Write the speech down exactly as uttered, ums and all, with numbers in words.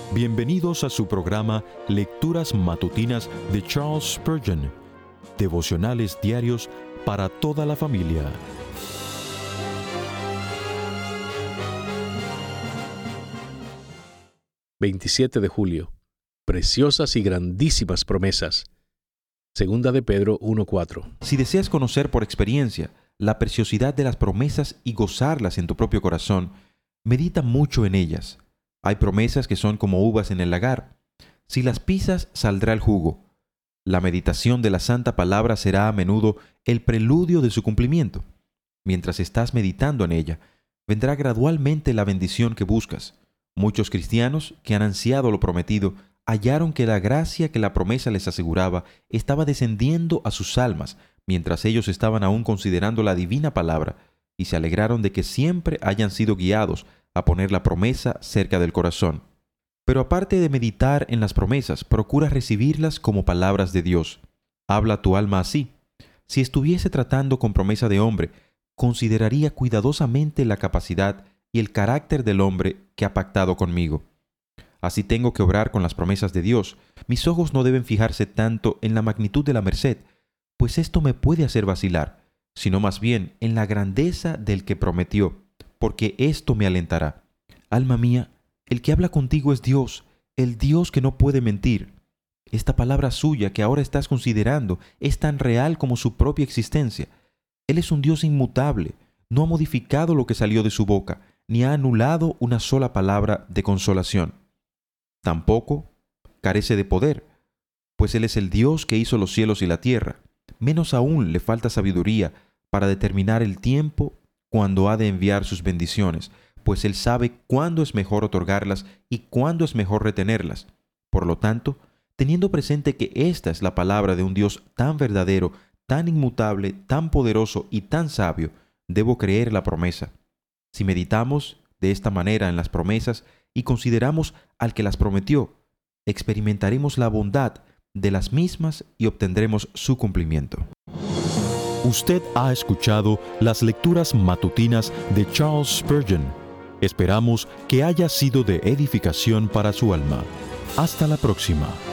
Bienvenidos a su programa Lecturas Matutinas de Charles Spurgeon, devocionales diarios para toda la familia. veintisiete de julio. Preciosas y grandísimas promesas. Segunda de Pedro uno cuatro. Si deseas conocer por experiencia la preciosidad de las promesas y gozarlas en tu propio corazón, medita mucho en ellas. Hay promesas que son como uvas en el lagar. Si las pisas, saldrá el jugo. La meditación de la Santa Palabra será a menudo el preludio de su cumplimiento. Mientras estás meditando en ella, vendrá gradualmente la bendición que buscas. Muchos cristianos que han ansiado lo prometido hallaron que la gracia que la promesa les aseguraba estaba descendiendo a sus almas mientras ellos estaban aún considerando la divina palabra, y se alegraron de que siempre hayan sido guiados a poner la promesa cerca del corazón. Pero aparte de meditar en las promesas, procura recibirlas como palabras de Dios. Habla tu alma así: si estuviese tratando con promesa de hombre, consideraría cuidadosamente la capacidad y el carácter del hombre que ha pactado conmigo. Así tengo que obrar con las promesas de Dios. Mis ojos no deben fijarse tanto en la magnitud de la merced, pues esto me puede hacer vacilar, sino más bien en la grandeza del que prometió, porque esto me alentará. Alma mía, el que habla contigo es Dios, el Dios que no puede mentir. Esta palabra suya que ahora estás considerando es tan real como su propia existencia. Él es un Dios inmutable, no ha modificado lo que salió de su boca, ni ha anulado una sola palabra de consolación. Tampoco carece de poder, pues Él es el Dios que hizo los cielos y la tierra. Menos aún le falta sabiduría para determinar el tiempo cuando ha de enviar sus bendiciones, pues Él sabe cuándo es mejor otorgarlas y cuándo es mejor retenerlas. Por lo tanto, teniendo presente que esta es la palabra de un Dios tan verdadero, tan inmutable, tan poderoso y tan sabio, debo creer la promesa. Si meditamos de esta manera en las promesas y consideramos al que las prometió, experimentaremos la bondad de las mismas y obtendremos su cumplimiento. Usted ha escuchado las lecturas matutinas de Charles Spurgeon. Esperamos que haya sido de edificación para su alma. Hasta la próxima.